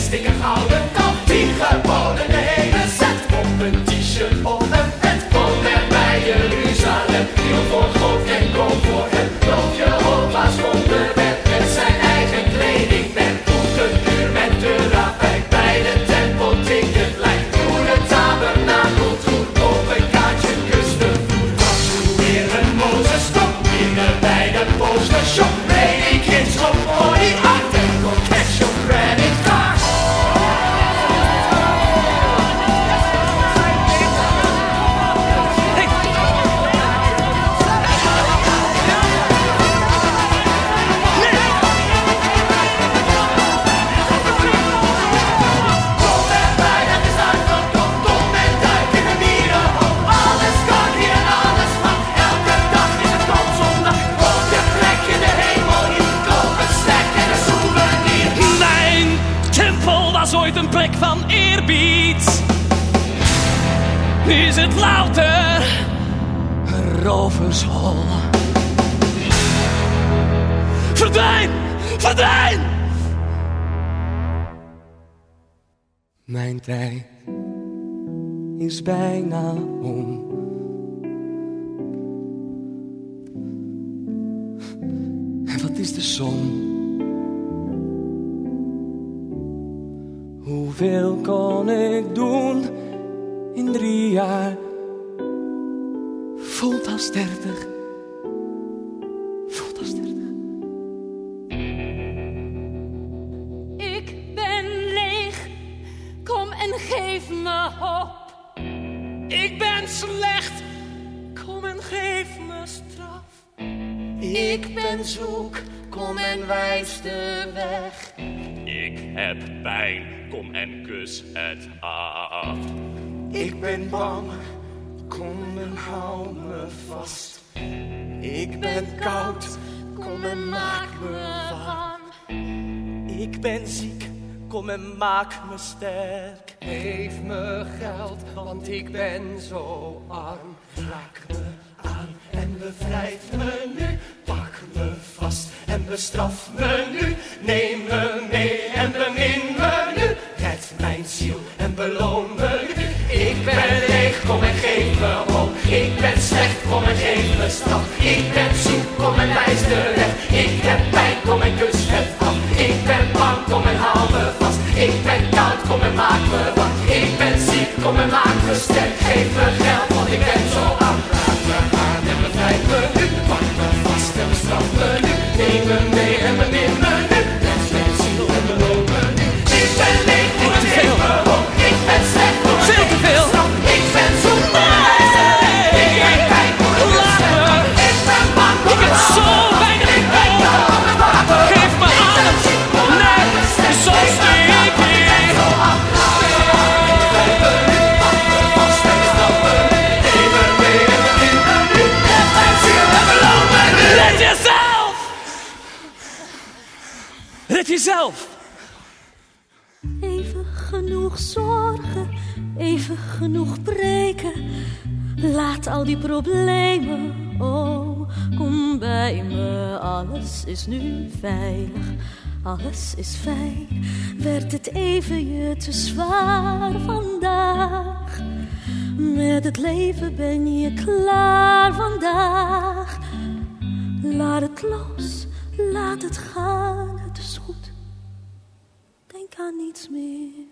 ik een gouden kant. 10 geboden, de hele set. Op een t-shirt of een pet. Kom er bij Jeruzalem. Kniel voor God en kom voor hem. Loof Jehovah's wonderwerk met zijn eigen kleding. Met boekenuur, met de rabbijn. Bij de tempel tinkt het lijk. Doe de tabernakel toe. Op een kaartje kus de vloer. Transformeren Mozes stop. Binnen bij de postershop. Lady Kids op body art. En kom cash your credit card. Een plek van eerbied. Nu is het louter rovershol. Verdwijn! Verdwijn! Mijn tijd is bijna om. En wat is de som? Hoeveel kon ik doen in 3 jaar? Voelt als 30. Voelt als 30. Ik ben leeg, kom en geef me hoop. Ik ben slecht, kom en geef me straf. Ik ben zoek, kom en wijs de weg. Ik heb pijn, kom en kus het af. Ik ben bang, kom en hou me vast. Ik ben koud, kom en maak me warm. Ik ben ziek, kom en maak me sterk. Geef me geld, want ik ben zo arm. Raak me aan en bevrijd me nu. Pak me vast en bestraf me nu. Neem me mee en bemin me nu. Red mijn ziel en beloon me nu. Ik ben leeg, kom en geef me hoop. Ik ben slecht, kom en geef me straf. Ik ben zoek, kom en wijs de weg. Ik heb pijn, kom en kus het af. Ik ben bang, kom en hou me vast. Ik ben koud, kom en maak me warm. Ik ben ziek, kom en maak me sterk. Geef me geld, want ik ben zo arm. Raak me aan en bevrijd me nu. Pak me vast en bestraf me nu. Neem me mee en bemin me nu. Red mijn ziel en beloon me nu. Ik ben leeg, kom en geef me hoop. Ik ben slecht, kom en Veel te veel. ik ben zoek, kom en wijs de weg. Ik heb pijn, kom en kus het af. Ik ben bang, kom en hou me vast. Ik ben koud, kom en maak me warm. Geef me adem, net zoals ik hier. Red jezelf! Red jezelf! Even genoeg zorgen, even genoeg breken. Laat al die problemen, oh, kom bij me. Alles is nu veilig, alles is fijn. Werd het even je te zwaar vandaag? Met het leven ben je klaar vandaag. Laat het los, laat het gaan, het is goed. Denk aan niets meer.